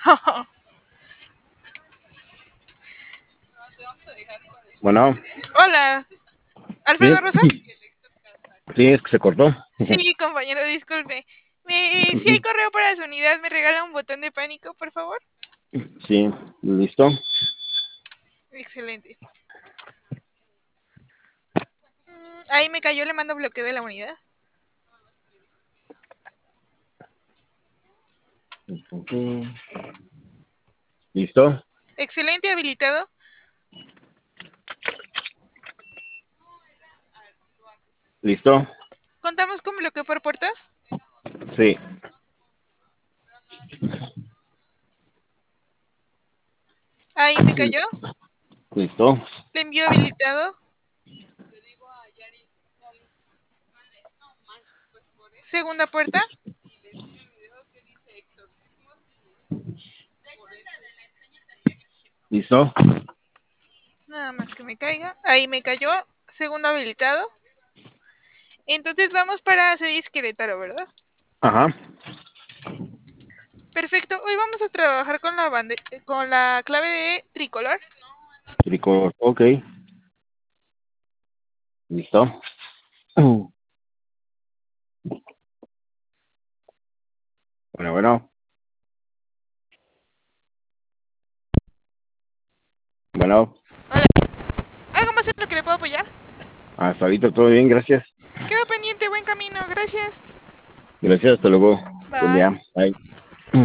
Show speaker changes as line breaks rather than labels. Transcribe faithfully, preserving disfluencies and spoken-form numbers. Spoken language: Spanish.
Bueno,
Hola,
sí,
¿Alfredo Rosa?
sí, es que se cortó.
Sí, compañero, disculpe. Me, si hay correo para su unidad, ¿me regala un botón de pánico, por favor?
Sí, listo.
Excelente. Mm, ahí me cayó, le mando bloqueo de la unidad.
¿Listo?
Excelente, habilitado.
¿Listo?
¿Contamos con bloqueo por puertas?
Sí.
Ahí me cayó.
¿Listo?
Le envío habilitado. Segunda puerta.
¿Listo?
Nada más que me caiga. Ahí me cayó. Segundo habilitado. Entonces vamos para seis Querétaro, ¿verdad?
Ajá.
Perfecto. Hoy vamos a trabajar con la bande con la clave de tricolor.
Tricolor, ok. ¿Listo? Bueno, bueno. Bueno,
Hola. ¿Algo más en lo que le puedo apoyar?
hasta ahorita todo bien, gracias.
Quedo pendiente, buen camino, gracias.
Gracias, hasta luego. Buen
Bye.
día. Bye.